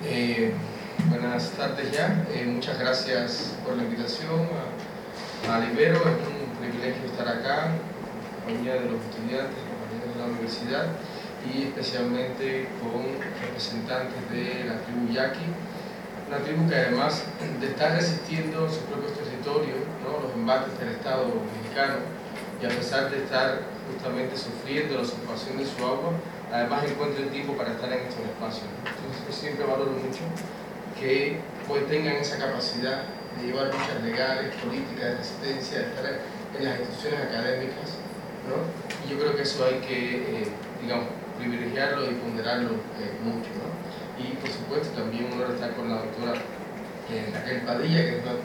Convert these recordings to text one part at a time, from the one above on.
Buenas tardes ya. Muchas gracias por la invitación a Libero. Es un privilegio estar acá en compañía de los estudiantes, compañeros de la universidad y especialmente con representantes de la tribu Yaqui, una tribu que además de estar resistiendo sus propios territorios, ¿no?, los embates del Estado mexicano, y a pesar de estar justamente sufriendo la usurpación de su agua, además encuentra el tiempo para estar en estos espacios. Entonces yo siempre valoro mucho que pues tengan esa capacidad de llevar luchas legales, políticas, de resistencia, de estar en las instituciones académicas, ¿no? Y yo creo que eso hay que, digamos, privilegiarlo y ponderarlo mucho, ¿no? Y por supuesto también uno está con la doctora Raquel Padilla, que es una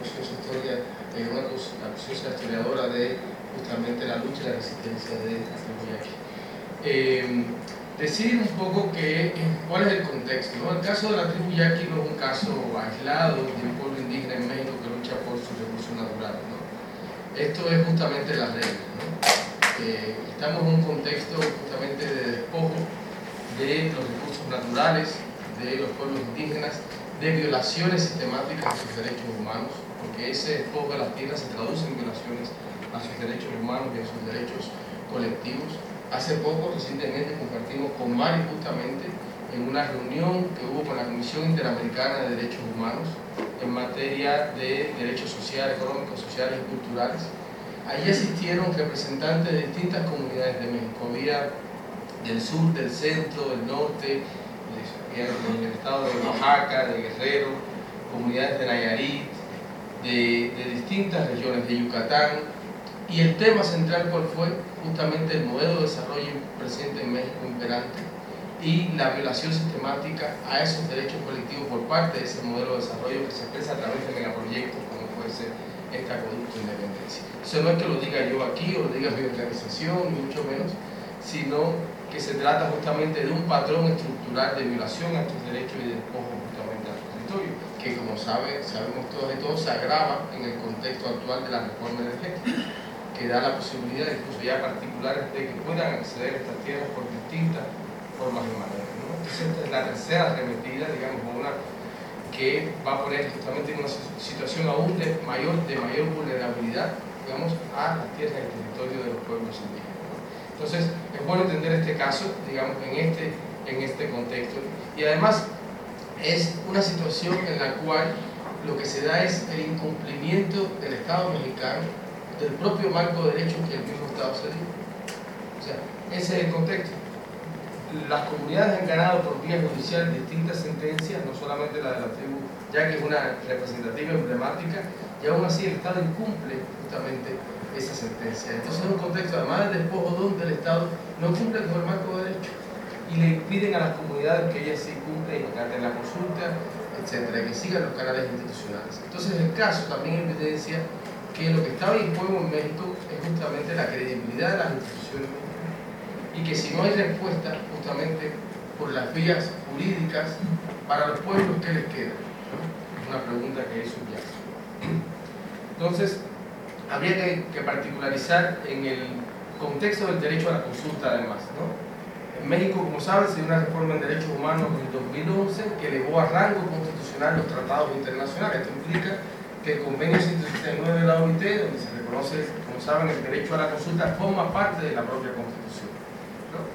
acuciosa historiadora de justamente la lucha y la resistencia de esta tribu Yaqui. Decir un poco cuál es el contexto, ¿no? El caso de la tribu Yaqui no es un caso aislado de un pueblo indígena en México que lucha por sus recursos naturales, ¿no? Esto es justamente la regla, ¿no? Estamos en un contexto justamente de despojo de los recursos naturales de los pueblos indígenas, de violaciones sistemáticas a sus derechos humanos, porque ese despojo de las tierras se traduce en violaciones a sus derechos humanos y a sus derechos colectivos. Hace poco, recientemente, compartimos con Mari justamente en una reunión que hubo con la Comisión Interamericana de Derechos Humanos en materia de derechos sociales, económicos, sociales y culturales. Allí asistieron representantes de distintas comunidades de México. Había del sur, del centro, del norte, del estado de Oaxaca, de Guerrero, comunidades de Nayarit, de distintas regiones, de Yucatán. Y el tema central, ¿cuál fue? Justamente el modelo de desarrollo presente en México imperante y la violación sistemática a esos derechos colectivos por parte de ese modelo de desarrollo que se expresa a través de megaproyectos como puede ser este acueducto de Independencia. Eso no es que lo diga yo aquí o lo diga mi organización, ni mucho menos, sino que se trata justamente de un patrón estructural de violación a estos derechos y de despojo justamente al territorio, que como sabemos todos y todos, se agrava en el contexto actual de la reforma energética, que da la posibilidad, incluso ya particulares, de que puedan acceder a estas tierras por distintas formas y maneras, ¿no? Entonces, esta es la tercera arremetida, digamos, una que va a poner justamente en una situación aún de mayor vulnerabilidad, digamos, a las tierras y el territorio de los pueblos indígenas, ¿no? Entonces, es bueno entender este caso, digamos, en este contexto. Y además, es una situación en la cual lo que se da es el incumplimiento del Estado mexicano del propio marco de derechos que el mismo Estado se dio. O sea, ese es el contexto. Las comunidades han ganado por vía judicial distintas sentencias, no solamente la de la tribu, ya que es una representativa emblemática, y aún así el Estado incumple justamente esa sentencia. Entonces es un contexto, además del despojo, donde el Estado no cumple con el marco de derechos y le piden a las comunidades que ellas sí cumplen, que acaten la consulta, etcétera, que sigan los canales institucionales. Entonces el caso también evidencia que lo que estaba en juego en México es justamente la credibilidad de las instituciones mexicanas y que si no hay respuesta justamente por las vías jurídicas para los pueblos, ¿qué les queda? ¿No? Es una pregunta que es subyace. Entonces, habría que particularizar en el contexto del derecho a la consulta además, ¿no? En México, como saben, se dio una reforma en derechos humanos en 2011 que elevó a rango constitucional los tratados internacionales. Esto implica que el convenio 169 de la OIT, donde se reconoce, como saben, el derecho a la consulta, forma parte de la propia Constitución, ¿no?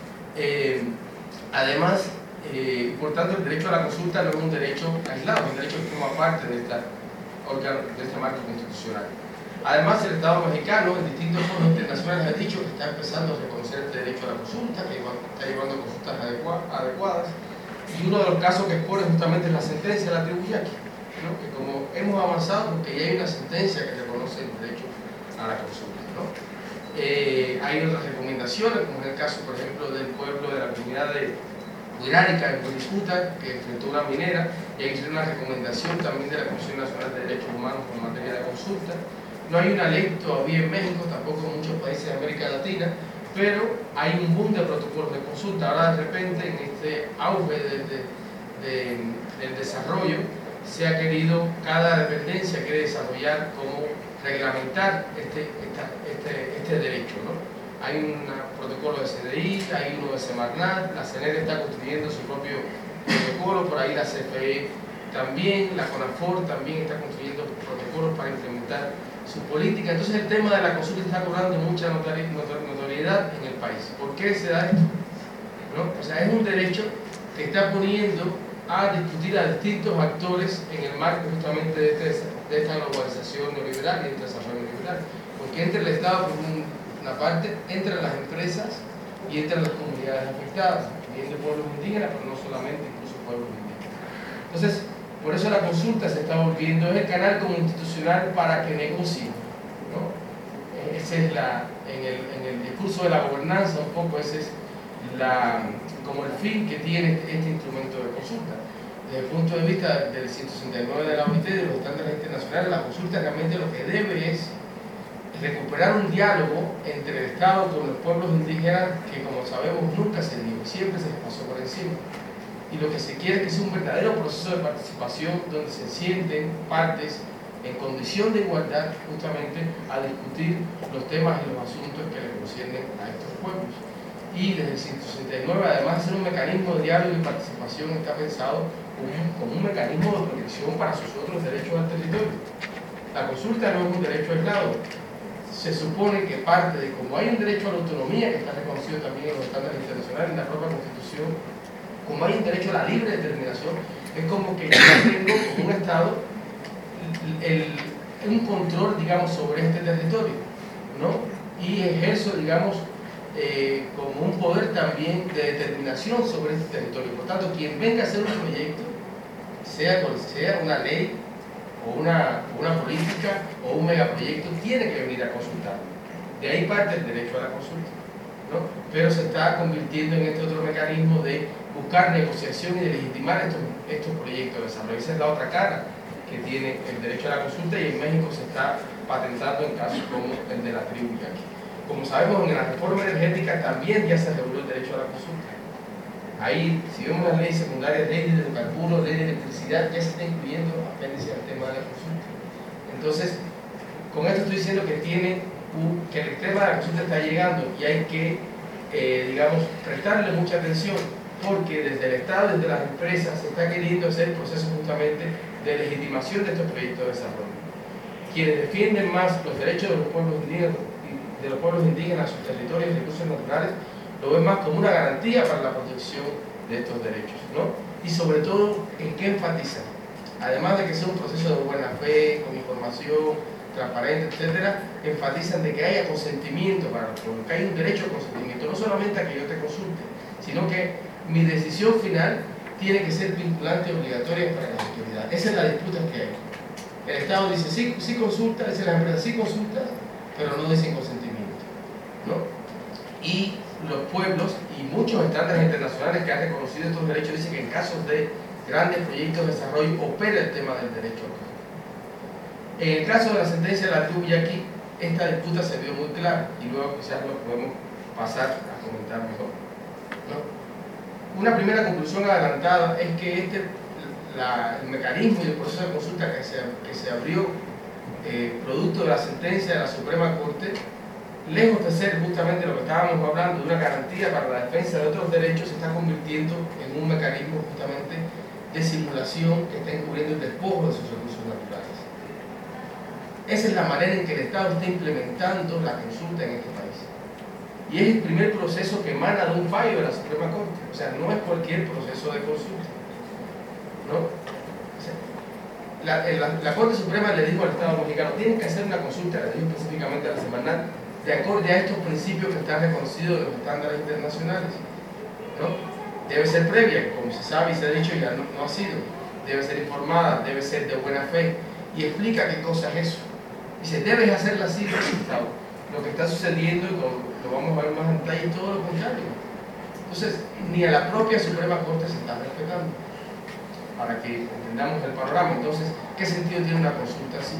Además, por tanto, el derecho a la consulta no es un derecho aislado, es un derecho que forma parte de este marco constitucional. Además, el Estado mexicano, en distintos foros internacionales, ha dicho que está empezando a reconocer este derecho a la consulta, que está llevando consultas adecuadas, y uno de los casos que expone justamente es la sentencia de la tribu Yaqui, ¿no? Que como hemos avanzado, porque ya hay una sentencia que reconoce el derecho a la consulta, ¿no? Hay otras recomendaciones, como en el caso, por ejemplo, del pueblo de la comunidad de Huirárica en Huiricuta, que enfrentó una minera, y hay una recomendación también de la Comisión Nacional de Derechos Humanos en materia de consulta. No hay una ley todavía en México, tampoco en muchos países de América Latina, pero hay un boom de protocolos de consulta. Ahora de repente, en este auge del desarrollo, se ha querido, cada dependencia quiere desarrollar cómo reglamentar este derecho, ¿no? Hay un protocolo de CDI, hay uno de Semarnat, la CNED está construyendo su propio protocolos, por ahí la CFE también, la CONAFOR también está construyendo protocolos para implementar su política. Entonces el tema de la consulta está cobrando mucha notoriedad en el país. ¿Por qué se da esto? ¿No? O sea, es un derecho que está poniendo a discutir a distintos actores en el marco justamente de esta globalización neoliberal y este desarrollo neoliberal. Porque entra el Estado por una parte, entran las empresas y entran las comunidades afectadas, incluyendo pueblos indígenas, pero no solamente, incluso pueblos indígenas. Entonces, por eso la consulta se está volviendo, es el canal como institucional para que negocien, ¿no? Ese es en el discurso de la gobernanza, un poco ese es como el fin que tiene este instrumento de consulta. Desde el punto de vista del 169 de la OIT, de los estándares internacionales, la consulta realmente lo que debe es recuperar un diálogo entre el Estado con los pueblos indígenas que, como sabemos, nunca se dio, siempre se les pasó por encima. Y lo que se quiere es que sea un verdadero proceso de participación donde se sienten partes en condición de igualdad justamente a discutir los temas y los asuntos que le conciernen a estos pueblos. Y desde el 169, además de ser un mecanismo de diálogo y participación, está pensado como un mecanismo de protección para sus otros derechos al territorio. La consulta no es un derecho aislado. Se supone que parte de, como hay un derecho a la autonomía que está reconocido también en los estándares internacionales, en la propia Constitución, como hay un derecho a la libre determinación, es como que yo tengo como un Estado un control, digamos, sobre este territorio, ¿no? Y ejerzo, digamos, como un poder también de determinación sobre este territorio. Por tanto, quien venga a hacer un proyecto, sea cual sea, una ley o una política o un megaproyecto, tiene que venir a consultar. De ahí parte el derecho a la consulta, ¿no? Pero se está convirtiendo en este otro mecanismo de buscar negociación y de legitimar estos proyectos de desarrollo. Esa es la otra cara que tiene el derecho a la consulta, y en México se está patentando en casos como el de la tribu Yaqui. Como sabemos, en la reforma energética también ya se reguló el derecho a la consulta. Ahí, si vemos las leyes secundarias, leyes de hidrocarburos, leyes de electricidad, ya se está incluyendo apéndice al tema de la consulta. Entonces, con esto estoy diciendo que que el tema de la consulta está llegando y hay que, digamos, prestarle mucha atención, porque desde el Estado, desde las empresas, se está queriendo hacer el proceso justamente de legitimación de estos proyectos de desarrollo. Quienes defienden más los derechos de los pueblos indígenas, sus territorios y recursos naturales, lo ven más como una garantía para la protección de estos derechos, ¿no? Y sobre todo, ¿en qué enfatizan? Además de que sea un proceso de buena fe, con información transparente, etcétera, enfatizan de que haya consentimiento para los pueblos, que hay un derecho a consentimiento, no solamente a que yo te consulte, sino que mi decisión final tiene que ser vinculante y obligatoria para las autoridades. Esa es la disputa que hay. El Estado dice sí consulta, dice la empresa sí consulta, pero no dicen consentimiento, ¿no? Y los pueblos y muchos estándares internacionales que han reconocido estos derechos dicen que en casos de grandes proyectos de desarrollo opera el tema del derecho a autor. En el caso de la sentencia de la tribu Yaqui, esta disputa se vio muy clara y luego quizás lo podemos pasar a comentar mejor, ¿no? Una primera conclusión adelantada es que el mecanismo y el proceso de consulta que se abrió producto de la sentencia de la Suprema Corte, lejos de ser justamente lo que estábamos hablando, de una garantía para la defensa de otros derechos, se está convirtiendo en un mecanismo justamente de simulación que está encubriendo el despojo de sus recursos naturales. Esa es la manera en que el Estado está implementando la consulta en este país. Y es el primer proceso que emana de un fallo de la Suprema Corte. O sea, no es cualquier proceso de consulta, ¿no? O sea, la Corte Suprema le dijo al Estado mexicano, tienen que hacer una consulta, le dijo específicamente a la semanal, de acuerdo a estos principios que están reconocidos en los estándares internacionales, ¿no? Debe ser previa, como se sabe y se ha dicho, ya no ha sido. Debe ser informada, debe ser de buena fe. Y explica qué cosa es eso. Dice, debes hacerla así, Estado. Lo que está sucediendo, y lo vamos a ver más en detalle, es todo lo contrario. Entonces, ni a la propia Suprema Corte se está respetando. Para que entendamos el panorama. Entonces, ¿qué sentido tiene una consulta así?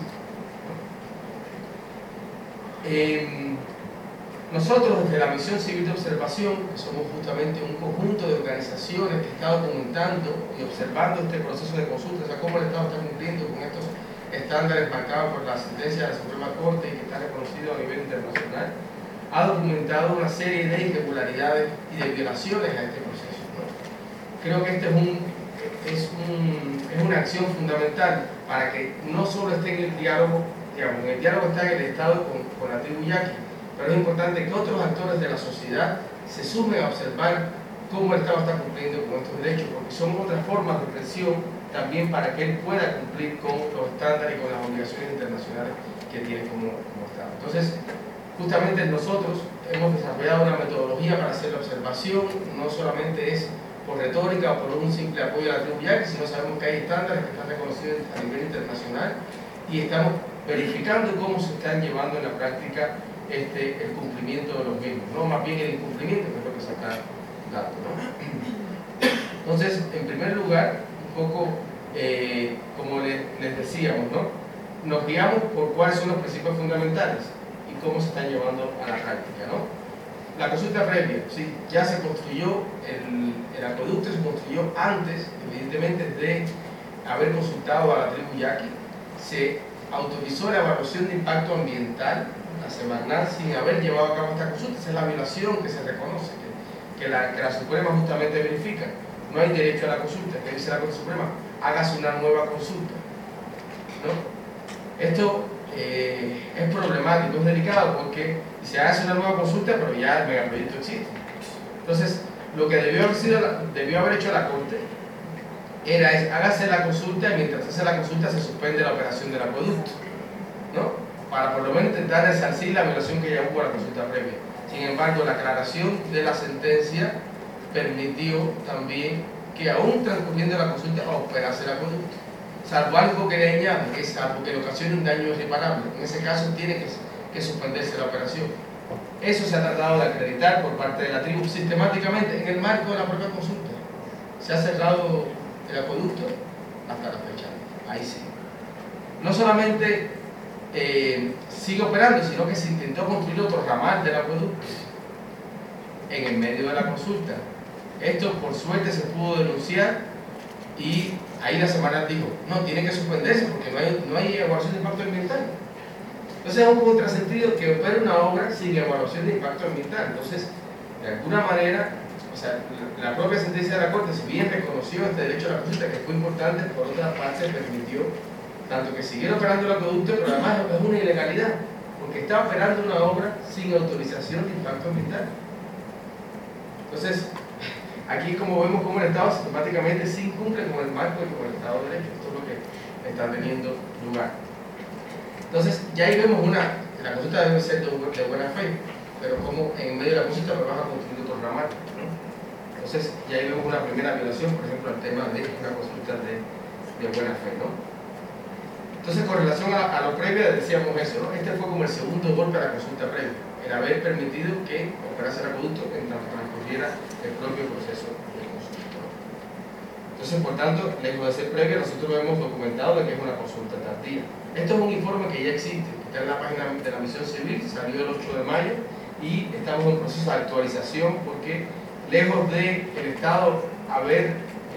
Nosotros, desde la Misión Civil de Observación, que somos justamente un conjunto de organizaciones que está documentando y observando este proceso de consulta, o sea, cómo el Estado está cumpliendo con estos estándares marcados por la sentencia de la Suprema Corte y que está reconocido a nivel internacional, ha documentado una serie de irregularidades y de violaciones a este proceso, ¿no? Creo que este es es una acción fundamental para que no solo esté en el diálogo, digamos, en el diálogo está en el Estado con la tribu yaqui, pero es importante que otros actores de la sociedad se sumen a observar cómo el Estado está cumpliendo con estos derechos, porque son otras formas de presión también para que él pueda cumplir con los estándares y con las obligaciones internacionales que tiene como Estado. Entonces, justamente nosotros hemos desarrollado una metodología para hacer la observación, no solamente es por retórica o por un simple apoyo a la tribu yaqui, sino sabemos que hay estándares que están reconocidos a nivel internacional y estamos verificando cómo se están llevando en la práctica el cumplimiento de los mismos, no más bien el incumplimiento, que es lo que se está dando, ¿no? Entonces, en primer lugar, un poco como les decíamos, ¿no? Nos guiamos por cuáles son los principios fundamentales y cómo se están llevando a la práctica, ¿no? La consulta previa, ¿sí? Ya se construyó, el acueducto se construyó antes, evidentemente, de haber consultado a la tribu yaqui. Se autorizó la evaluación de impacto ambiental, la semanal, sin haber llevado a cabo esta consulta. Esa es la violación que se reconoce, que la Suprema justamente verifica. No hay derecho a la consulta, que dice la Corte Suprema, hágase una nueva consulta, ¿no? Esto es problemático, es delicado, porque se hace una nueva consulta, pero ya el megaproyecto existe. Entonces, lo que debió haber hecho la Corte era hágase la consulta y mientras hace la consulta se suspende la operación del acueducto, ¿no? Para por lo menos intentar resarcir la violación que ya hubo a la consulta previa. Sin embargo, la aclaración de la sentencia permitió también que aún transcurriendo la consulta operase el acueducto, salvo algo que le añade, que es salvo que le ocasione un daño irreparable. En ese caso tiene que suspenderse la operación. Eso se ha tratado de acreditar por parte de la tribu sistemáticamente en el marco de la propia consulta. Se ha cerrado el acueducto hasta la fecha. Ahí sí. No solamente sigue operando, sino que se intentó construir otro ramal del acueducto en el medio de la consulta. Esto por suerte se pudo denunciar y ahí la semana dijo, no, tiene que suspenderse porque no hay evaluación de impacto ambiental. Entonces es un contrasentido que opere una obra sin evaluación de impacto ambiental. Entonces, de alguna manera, o sea, la propia sentencia de la Corte, si bien reconoció este derecho a la consulta, que fue importante, por otra parte permitió tanto que siguiera operando el acueducto, pero además es una ilegalidad, porque está operando una obra sin autorización de impacto ambiental. Entonces, aquí como vemos como el Estado sistemáticamente sí incumple con el marco y con el Estado de Derecho. Esto es lo que está teniendo lugar. Entonces, ya ahí vemos la consulta debe ser de buena fe, pero como en medio de la consulta me vas a construir otro ramal, ¿no? Entonces, ya ahí vemos una primera violación, por ejemplo, al tema de una consulta de buena fe, ¿no? Entonces, con relación a lo previo, decíamos eso, ¿no? Este fue como el segundo golpe a la consulta previa, el haber permitido que operase el acueducto en tanto transcurriera el propio proceso de consulta, ¿no? Entonces, por tanto, lejos de ser previa, nosotros lo hemos documentado de que es una consulta tardía. Esto es un informe que ya existe, está en la página de la Misión Civil, salió el 8 de mayo y estamos en proceso de actualización porque lejos de el Estado haber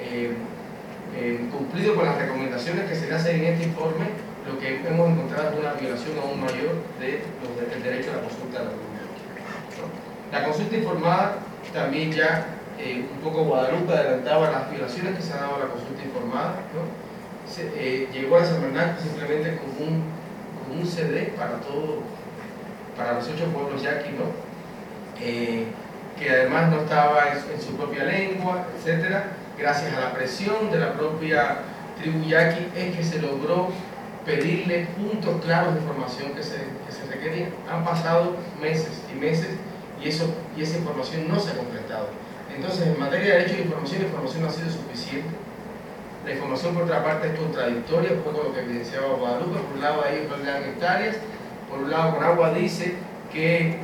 cumplido con las recomendaciones que se le hacen en este informe, lo que hemos encontrado es una violación aún mayor del derecho a la consulta de la comunidad, ¿no? La consulta informada también ya un poco Guadalupe adelantaba las violaciones que se han dado a la consulta informada, ¿no? Llegó a la Semarnat simplemente como un CD para los 8 pueblos yaqui, ¿no? Que además no estaba en su propia lengua, etcétera. Gracias a la presión de la propia tribu yaqui es que se logró pedirle puntos claros de información que se requerían. Han pasado meses y meses y esa información no se ha completado. Entonces, en materia de derecho de información, la información no ha sido suficiente. La información, por otra parte, es contradictoria, un poco lo que evidenciaba Guadalupe. Por un lado, ahí dan hectáreas, por un lado, Conagua dice que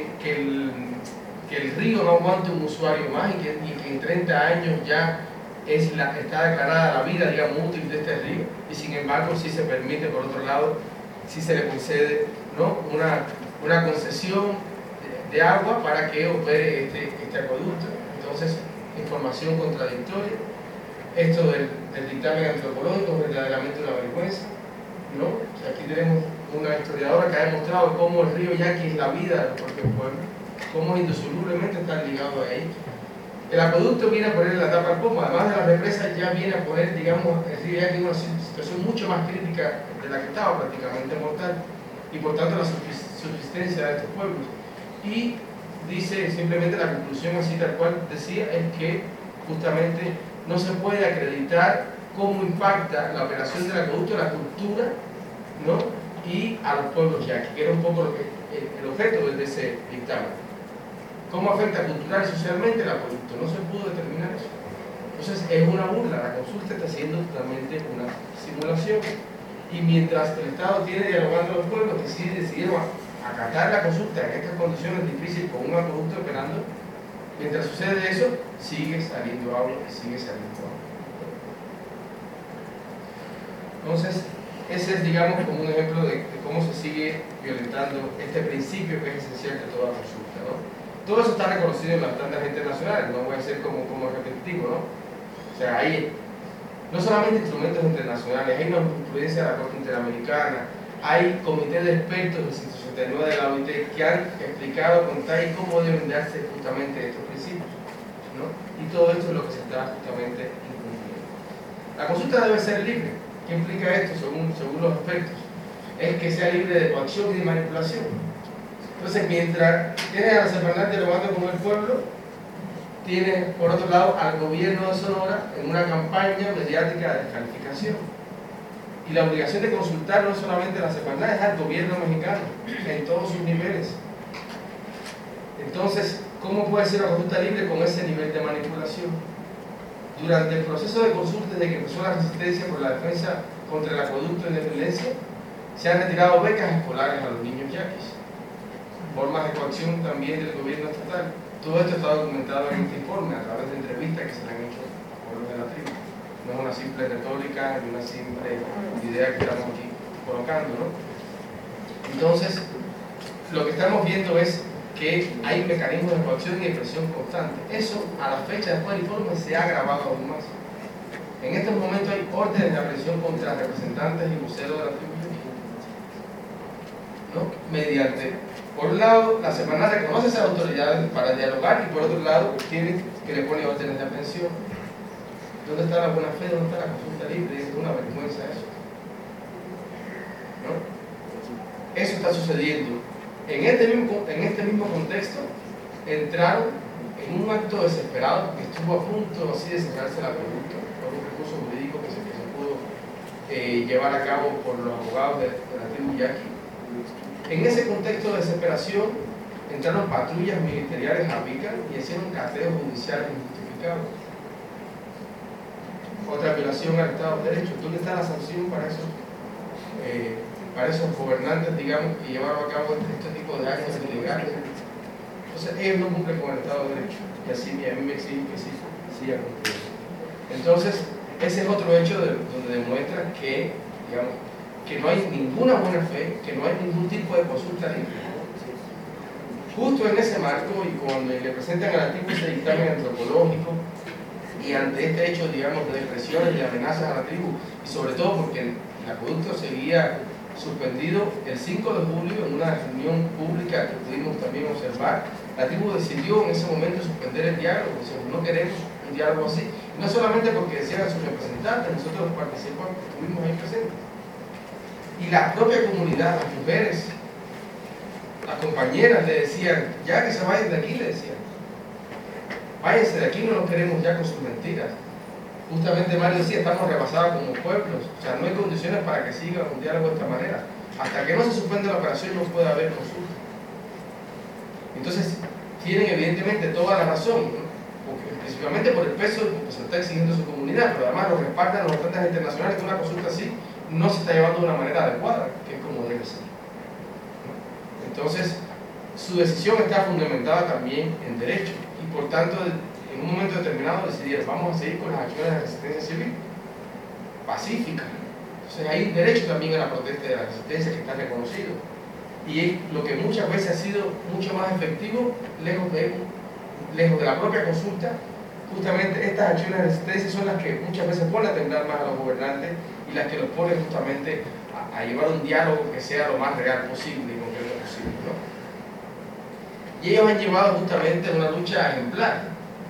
el río no aguanta un usuario más y que en 30 años ya está declarada la vida, digamos, útil de este río, y sin embargo, sí se permite, por otro lado, sí se le concede, ¿no?, una concesión de agua para que opere este acueducto. Entonces, información contradictoria. Esto del dictamen antropológico es verdaderamente una vergüenza, ¿no? O sea, aquí tenemos una historiadora que ha demostrado cómo el río Yaqui es la vida de los propios pueblos, cómo indisolublemente están ligados a ellos. El acueducto viene a poner la tapa al pomo, además de la represa ya viene a poner, digamos, el río Yaqui en una situación mucho más crítica de la que estaba, prácticamente mortal, y por tanto la subsistencia de estos pueblos. Y dice simplemente la conclusión así tal cual decía, es que justamente no se puede acreditar cómo impacta la operación del acueducto en la cultura, ¿no?, y a los pueblos yaqui, que era un poco lo que, el objeto de ese dictamen. ¿Cómo afecta cultural y socialmente el acueducto? No se pudo determinar eso. Entonces es una burla, la consulta está siendo totalmente una simulación. Y mientras el Estado tiene dialogando a los pueblos que sí decidieron acatar la consulta en estas condiciones difíciles con un acueducto operando, mientras sucede eso, sigue saliendo agua y sigue saliendo agua. Entonces, ese es, digamos, como un ejemplo de cómo se sigue violentando este principio que es esencial de toda consulta, ¿no? Todo eso está reconocido en las estándares internacionales, no voy a ser como repetitivo, ¿no? O sea, hay no solamente instrumentos internacionales, hay una jurisprudencia de la Corte Interamericana, hay comités de expertos del 169 de la OIT que han explicado con tal cómo deben darse justamente estos principios, ¿no? Y todo esto es lo que se está justamente incumpliendo. La consulta debe ser libre. ¿Qué implica esto según los expertos? Es que sea libre de coacción y de manipulación. Entonces, mientras tienes a la Semarnat dialogando con el pueblo, tienes por otro lado al gobierno de Sonora en una campaña mediática de descalificación. Y la obligación de consultar no solamente a la Semarnat, es al gobierno mexicano, en todos sus niveles. Entonces, ¿cómo puede ser una consulta libre con ese nivel de manipulación? Durante el proceso de consulta, desde que empezó la resistencia por la defensa contra el acueducto de independencia, se han retirado becas escolares a los niños yaquis, formas de coacción también del gobierno estatal. Todo esto está documentado en este informe a través de entrevistas que se le han hecho a pueblos de la tribu. No es una simple retórica ni una simple idea que estamos aquí colocando, ¿no? Entonces, lo que estamos viendo es que hay mecanismos de coacción y de presión constante. Eso, a la fecha después del informe, se ha agravado aún más. En estos momentos hay órdenes de aprehensión contra representantes y voceros de la tribu, ¿no? Mediante, por un lado, la Semarnat reconoce a esas autoridades para dialogar y por otro lado, tiene que le pone órdenes de aprehensión. ¿Dónde está la buena fe? ¿Dónde está la consulta libre? Es una vergüenza eso, ¿no? Eso está sucediendo. En este mismo contexto, entraron en un acto desesperado que estuvo a punto así de cerrarse el acueducto por un recurso jurídico que se pudo llevar a cabo por los abogados de la tribu yaqui. En ese contexto de desesperación, entraron patrullas ministeriales a Pica y hicieron cateos judiciales injustificados. Otra violación al Estado de Derecho. ¿Dónde está la sanción para esos gobernantes, digamos, que llevaron a cabo este tipo de actos ilegales? Entonces, ellos no cumplen con el Estado de Derecho y así a mí me exigen que sí sigan cumpliendo. Entonces, ese es otro hecho donde demuestra que, digamos, que no hay ninguna buena fe, que no hay ningún tipo de consulta libre. Justo en ese marco y cuando le presentan a la tribu ese dictamen antropológico y ante este hecho, digamos, de presiones, de amenazas a la tribu, y sobre todo porque el acueducto seguía suspendido el 5 de julio en una reunión pública que pudimos también observar, la tribu decidió en ese momento suspender el diálogo. Dice, no queremos un diálogo así, no solamente porque decían a sus representantes, nosotros participamos, estuvimos ahí presentes. Y la propia comunidad, las mujeres, las compañeras le decían, ya que se vayan de aquí, le decían, váyanse de aquí, no los queremos ya con sus mentiras. Justamente Mario decía, estamos rebasados como pueblos, o sea, no hay condiciones para que siga un diálogo de esta manera. Hasta que no se suspende la operación no puede haber consulta. Entonces, tienen evidentemente toda la razón, ¿no? Porque, principalmente por el peso que se está exigiendo su comunidad, pero además lo respaldan los estándares internacionales que una consulta así no se está llevando de una manera adecuada, que es como debe ser. Entonces, su decisión está fundamentada también en derecho y por tanto, en un momento determinado decidieron, vamos a seguir con las acciones de resistencia civil pacífica. Entonces, hay derecho también a la protesta de la resistencia que está reconocido. Y lo que muchas veces ha sido mucho más efectivo, lejos de la propia consulta, justamente estas acciones de resistencia son las que muchas veces ponen a temblar más a los gobernantes y las que los ponen justamente a llevar un diálogo que sea lo más real posible y concreto posible, ¿no? Y ellos han llevado justamente una lucha ejemplar.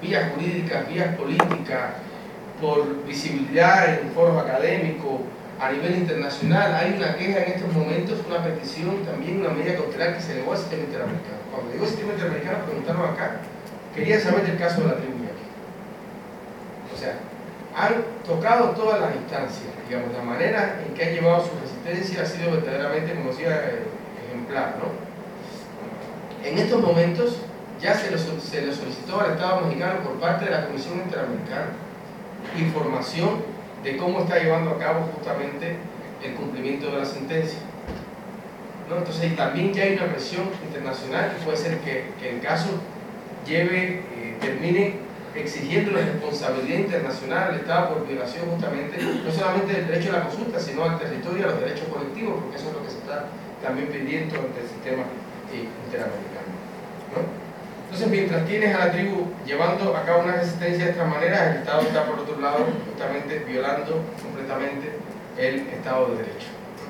vías jurídicas, vías políticas, por visibilidad en foros académicos, a nivel internacional. Hay una queja en estos momentos, una petición, también una medida cautelar que se elevó al sistema interamericano. Cuando llegó al sistema interamericano, preguntaron acá, querían saber del caso de la tribu Yaqui. O sea, han tocado todas las instancias, digamos, la manera en que han llevado su resistencia ha sido verdaderamente, como decía, ejemplar, ¿no? En estos momentos ya se le solicitó al Estado mexicano por parte de la Comisión Interamericana información de cómo está llevando a cabo justamente el cumplimiento de la sentencia, ¿no? Entonces también ya hay una presión internacional que puede ser que el caso termine exigiendo la responsabilidad internacional al Estado por violación justamente, no solamente del derecho a la consulta, sino al territorio y a los derechos colectivos, porque eso es lo que se está también pidiendo ante el sistema interamericano, ¿no? Entonces, mientras tienes a la tribu llevando a cabo una resistencia de esta manera, el Estado está por otro lado justamente violando completamente el Estado de Derecho.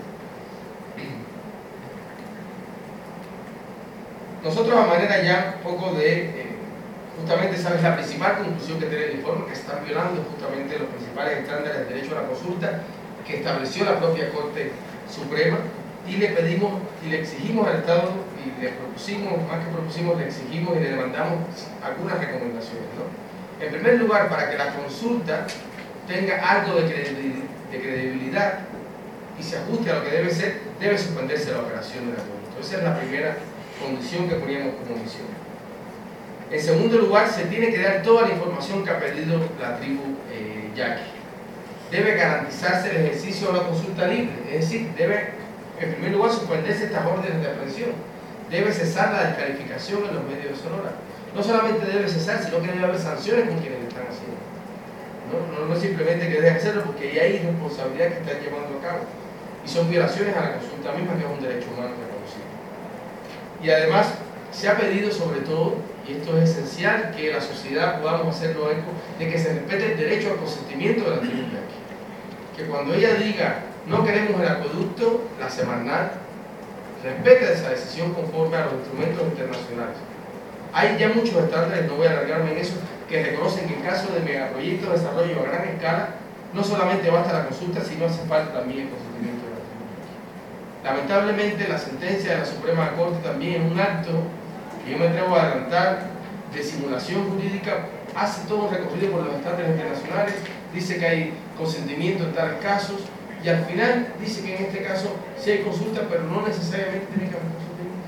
Nosotros, a manera ya un poco de justamente esa es la principal conclusión que tiene el informe, que están violando justamente los principales estándares del derecho a la consulta que estableció la propia Corte Suprema, y le pedimos y le exigimos al Estado, y le propusimos, más que propusimos, le exigimos y le demandamos algunas recomendaciones, ¿no? En primer lugar, para que la consulta tenga algo de credibilidad y se ajuste a lo que debe ser, debe suspenderse la operación del acueducto. Esa es la primera condición que poníamos como misión. En segundo lugar, se tiene que dar toda la información que ha pedido la tribu Yaqui. Debe garantizarse el ejercicio de la consulta libre, es decir, debe en primer lugar suspenderse estas órdenes de aprehensión. Debe cesar la descalificación en los medios de Sonora. No solamente debe cesar, sino que debe haber sanciones con quienes lo están haciendo. No simplemente que dejen hacerlo, porque ya hay responsabilidad que están llevando a cabo. Y son violaciones a la consulta misma, que es un derecho humano reconocido. Y además, se ha pedido sobre todo, y esto es esencial, que la sociedad podamos hacerlo eco, de que se respete el derecho al consentimiento de la tribu Yaqui. Que cuando ella diga, no queremos el acueducto, la Semarnat respeta esa decisión conforme a los instrumentos internacionales. Hay ya muchos estándares, no voy a alargarme en eso, que reconocen que en caso de megaproyectos de desarrollo a gran escala, no solamente basta la consulta, sino hace falta también el consentimiento de la tribu. Lamentablemente, la sentencia de la Suprema Corte también es un acto que yo me atrevo a adelantar de simulación jurídica, hace todo un recorrido por los estándares internacionales, dice que hay consentimiento en tales casos, y al final dice que en este caso sí hay consulta, pero no necesariamente tiene que haber consentimiento.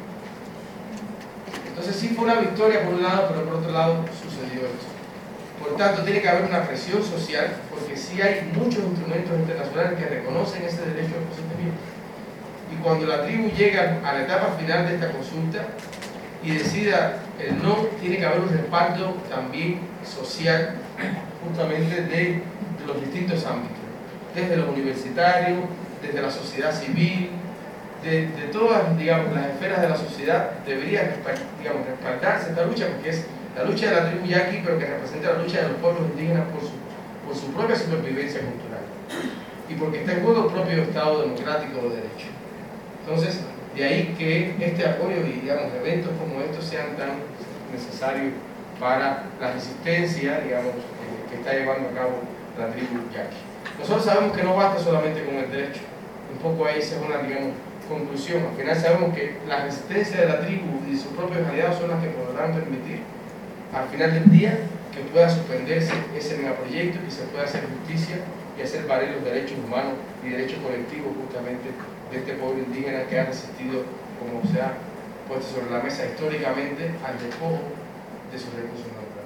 Entonces sí fue una victoria por un lado, pero por otro lado sucedió esto. Por tanto, tiene que haber una presión social, porque sí hay muchos instrumentos internacionales que reconocen ese derecho al consentimiento. Y cuando la tribu llega a la etapa final de esta consulta y decida el no, tiene que haber un respaldo también social, justamente de los distintos ámbitos, desde los universitarios, desde la sociedad civil, de todas, digamos, las esferas de la sociedad deberían, digamos, respaldarse esta lucha, porque es la lucha de la tribu Yaqui, pero que representa la lucha de los pueblos indígenas por su propia supervivencia cultural y porque está en juego el propio Estado democrático de derecho. Entonces, de ahí que este apoyo y, digamos, eventos como estos sean tan necesarios para la resistencia, digamos, que está llevando a cabo la tribu Yaqui. Nosotros sabemos que no basta solamente con el derecho, un poco ahí esa es una, digamos, conclusión. Al final sabemos que la resistencia de la tribu y de sus propios aliados son las que podrán permitir, al final del día, que pueda suspenderse ese megaproyecto, que se pueda hacer justicia y hacer valer los derechos humanos y derechos colectivos justamente de este pueblo indígena que ha resistido, como se ha puesto sobre la mesa históricamente, al despojo de sus recursos naturales.